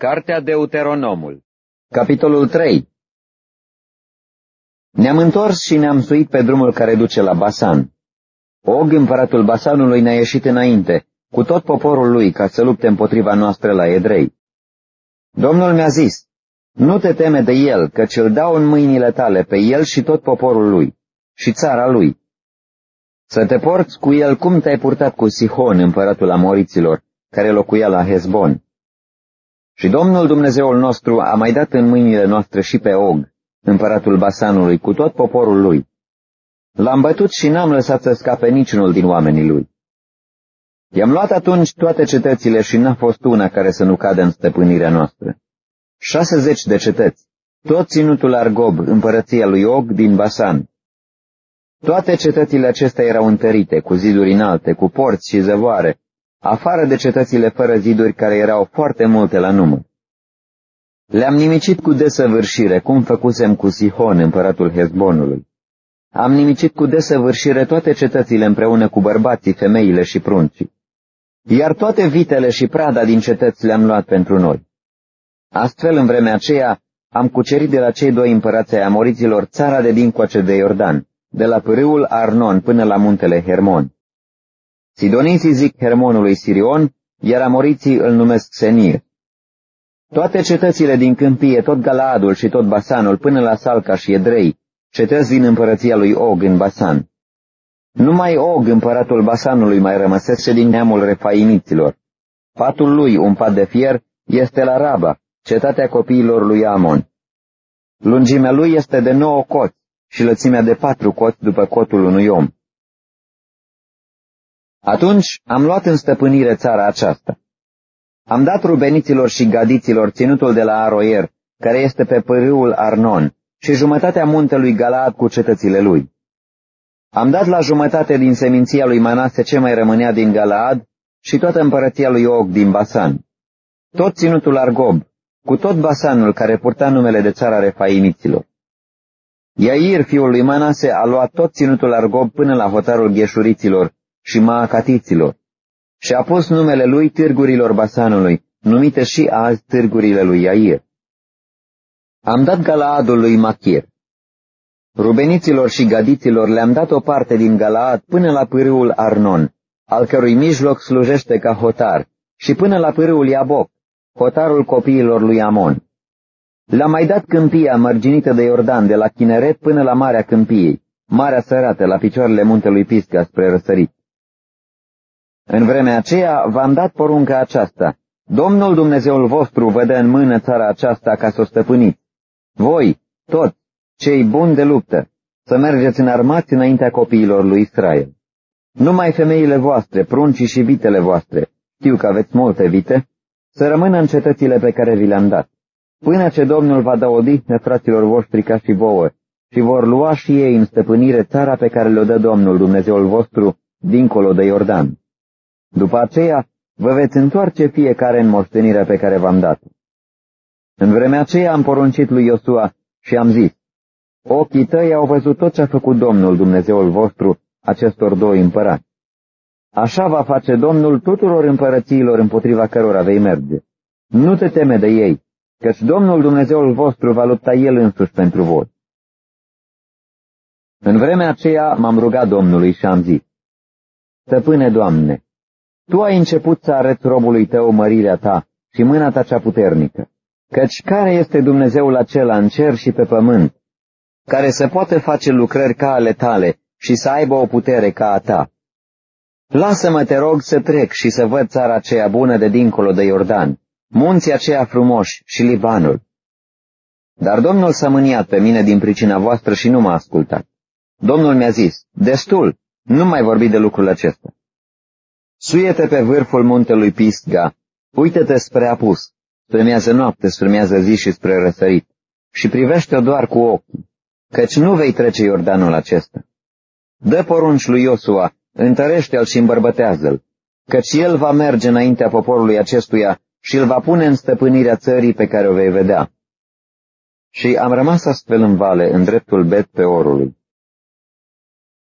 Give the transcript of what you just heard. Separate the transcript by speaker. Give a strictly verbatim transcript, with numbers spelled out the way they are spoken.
Speaker 1: Cartea Deuteronomul, capitolul trei. Ne-am întors și ne-am suit pe drumul care duce la Basan. Og, împăratul Basanului, ne-a ieșit înainte, cu tot poporul lui, ca să lupte împotriva noastră la Edrei. Domnul mi-a zis, nu te teme de el, căci îl dau în mâinile tale pe el și tot poporul lui, și țara lui. Să te porți cu el cum te-ai purtat cu Sihon, împăratul Amoriților, care locuia la Hezbon. Și Domnul Dumnezeul nostru a mai dat în mâinile noastre și pe Og, împăratul Basanului, cu tot poporul lui. L-am bătut și n-am lăsat să scape niciunul din oamenii lui. I-am luat atunci toate cetățile și n-a fost una care să nu cadă în stăpânirea noastră. șasezeci de cetăți, tot ținutul Argob, împărăția lui Og din Basan. Toate cetățile acestea erau întărite, cu ziduri înalte, cu porți și zăvoare, afară de cetățile fără ziduri, care erau foarte multe la număr. Le-am nimicit cu desăvârșire, cum făcusem cu Sihon, împăratul Hezbonului. Am nimicit cu desăvârșire toate cetățile împreună cu bărbații, femeile și pruncii. Iar toate vitele și prada din cetăți le-am luat pentru noi. Astfel, în vremea aceea, am cucerit de la cei doi împărați ai Amoriților țara de dincoace de Iordan, de la pârâul Arnon până la muntele Hermon. Sidoniții zic Hermonului Sirion, iar amoriții îl numesc Senir. Toate cetățile din câmpie, tot Galaadul și tot Basanul, până la Salca și Edrei, cetăți din împărăția lui Og în Basan. Numai Og, împăratul Basanului, mai rămăsese din neamul refaimiților. Patul lui, un pat de fier, este la Raba, cetatea copiilor lui Amon. Lungimea lui este de nouă coți și lățimea de patru coți după cotul unui om. Atunci am luat în stăpânire țara aceasta. Am dat rubeniților și gadiților ținutul de la Aroier, care este pe pârâul Arnon, și jumătatea muntelui Galaad cu cetățile lui. Am dat la jumătate din seminția lui Manase ce mai rămânea din Galaad și toată împărăția lui Og din Basan. Tot ținutul Argob, cu tot Basanul care purta numele de țara refaimiților. Iair, fiul lui Manase, a luat tot ținutul Argob până la hotarul Gheșuriților și Maacatiților și a pus numele lui târgurilor Basanului, numite și azi târgurile lui Iair. Am dat Galaadul lui Machir. Rubeniților și gadiților le-am dat o parte din Galaad până la pârâul Arnon, al cărui mijloc slujește ca hotar, și până la pârâul Iaboc, hotarul copiilor lui Amon. Le-am mai dat câmpia mărginită de Iordan, de la Chineret până la Marea Câmpiei, Marea Sărată, la picioarele muntelui Pisga spre răsărit. În vremea aceea v-am dat porunca aceasta: Domnul Dumnezeul vostru vă dă în mână țara aceasta ca să o stăpâniți. Voi, toți, cei buni de luptă, să mergeți înarmați înaintea copiilor lui Israel. Numai femeile voastre, pruncii și vitele voastre, știu că aveți multe vite, să rămână în cetățile pe care vi le-am dat, până ce Domnul va da odihnă fraților voștri ca și vouă, și vor lua și ei în stăpânire țara pe care le-o dă Domnul Dumnezeul vostru dincolo de Iordan. După aceea vă veți întoarce fiecare în moștenirea pe care v-am dat-o. În vremea aceea am poruncit lui Iosua și am zis: ochii tăi au văzut tot ce a făcut Domnul Dumnezeul vostru acestor doi împărați. Așa va face Domnul tuturor împărățiilor împotriva cărora vei merge. Nu te teme de ei, căci Domnul Dumnezeul vostru va lupta El însuși pentru voi. În vremea aceea m-am rugat Domnului și am zis: Stăpâne, Doamne, Tu ai început să arăți robului Tău mărirea Ta și mâna Ta cea puternică, căci care este Dumnezeul acela în cer și pe pământ, care să poate face lucrări ca ale Tale și să aibă o putere ca a Ta? Lasă-mă, te rog, să trec și să văd țara aceea bună de dincolo de Iordan, munții aceia frumoși și Libanul. Dar Domnul s-a mâniat pe mine din pricina voastră și nu m-a ascultat. Domnul mi-a zis: destul, nu mai vorbi de lucrul acesta. Suie-te pe vârful muntelui Pisga, uită-te spre apus, spre miază noapte, spre miază zi și spre răsărit, și privește-o doar cu ochii, căci nu vei trece Iordanul acesta. Dă porunci lui Iosua, întărește-l și îmbărbătează-l, căci el va merge înaintea poporului acestuia și îl va pune în stăpânirea țării pe care o vei vedea. Și am rămas astfel în vale, în dreptul Bet Peorului.